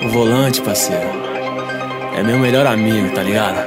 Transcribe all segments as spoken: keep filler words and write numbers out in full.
volante, parceiro, é meu melhor amigo, tá ligado?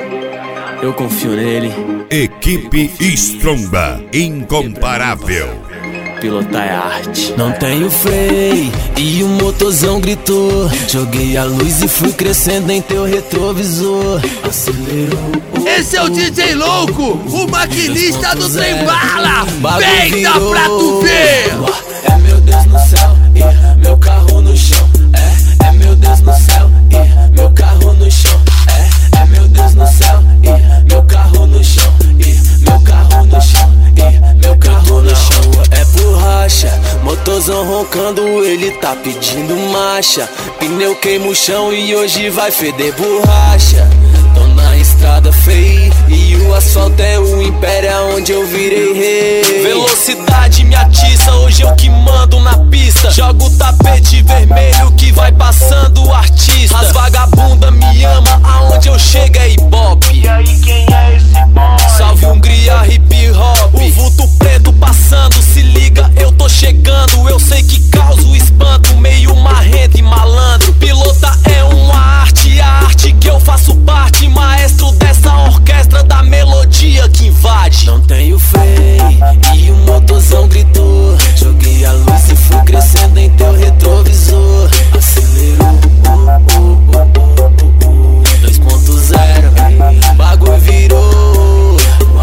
Eu confio nele. Equipe Stromba, incomparável. Pilotar é arte. Não tenho freio e o motorzão gritou. Joguei a luz e fui crescendo em teu retrovisor. Acelerou. Esse é o D J louco, o maquinista do trem bala. Peita pra tu ver. É meu Deus no céu e meu carro no chão. É, é meu Deus no céu e meu carro no chão. É, é meu Deus no céu e meu carro no chão. E meu carro no chão. E meu carro no chão. É borracha, motorzão roncando, ele tá pedindo marcha. Pneu queima o chão e hoje vai feder borracha. Tô na estrada feia e o asfalto é o império onde eu virei rei. Velocidade me atiça, hoje eu que mando na pista. Jogo o tapete vermelho que vai passando o artista. As vagabunda me ama, aonde eu chego é ibope. E aí quem é esse boy? Salve Hungria, hip hop. O vulto preto passando, se liga, eu tô chegando. Eu sei que causa espanto, meio marrento e malandro. Pilota é uma arte, a arte que eu faço parte. Maestro dessa orquestra da melodia que invade. Não tenho freio e o motorzão gritou. Joguei a luz e fui crescendo em teu retrovisor. Acelerou, oh, oh, oh, oh, oh. dois ponto zero, bagulho virou.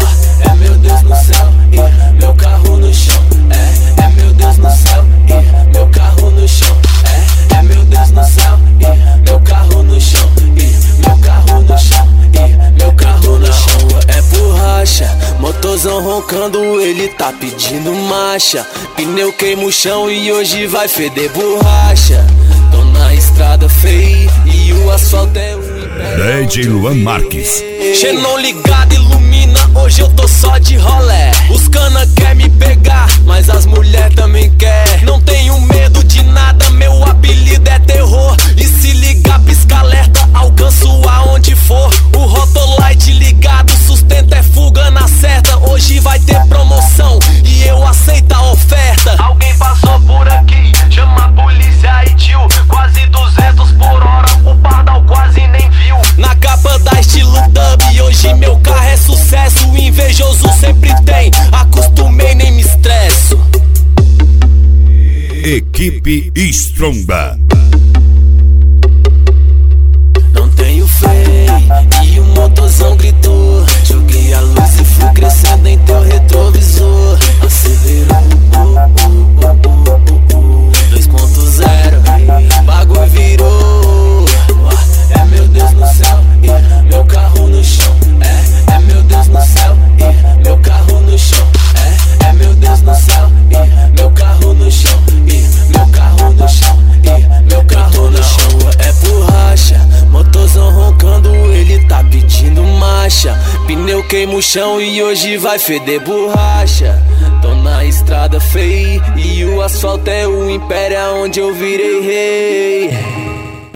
É meu Deus no céu e meu carro no chão. É, é meu Deus no céu e meu carro no chão. É, é meu Deus no céu e meu carro no chão. E meu carro no chão. E meu carro no chão. É borracha, motorzão roncando, ele tá pedindo marcha. Pneu queima o chão e hoje vai feder borracha. Tô na estrada feia e o asfalto é o D J Luan Marques. Xenon ligado, ilumina, hoje eu tô só de rolé. Os cana quer me pegar, mas as mulher também quer. Não tenho medo de nada, meu apelido é terror. E se ligar, pisca alerta, alcanço aonde for. O Rotolite ligado, sustento é fuga na certa. Hoje vai ter promoção e eu aceito a oferta. Alguém passou por aqui, chama a polícia e tio. Quase duzentos por hora, o pardal quase nem viu. Na capa da estilo dub, hoje meu carro é sucesso. O invejoso sempre tem, acostumei, nem me estresso. Equipe Stromba. Não tenho freio e o motorzão gritou. Joguei a luz e fui crescendo em teu retrovisor. Acelerou, oh, oh, oh, oh, oh. dois ponto zero, bagulho virou. É meu Deus no céu e meu carro no chão. É, é meu Deus no céu e meu carro no chão. É, é meu Deus no céu e meu carro no chão. E meu carro no chão. E meu carro no chão. É borracha, motorzão roncando, ele tá pedindo marcha. Pneu queima o chão e hoje vai feder borracha. Tô na estrada feia e o asfalto é o império onde eu virei rei.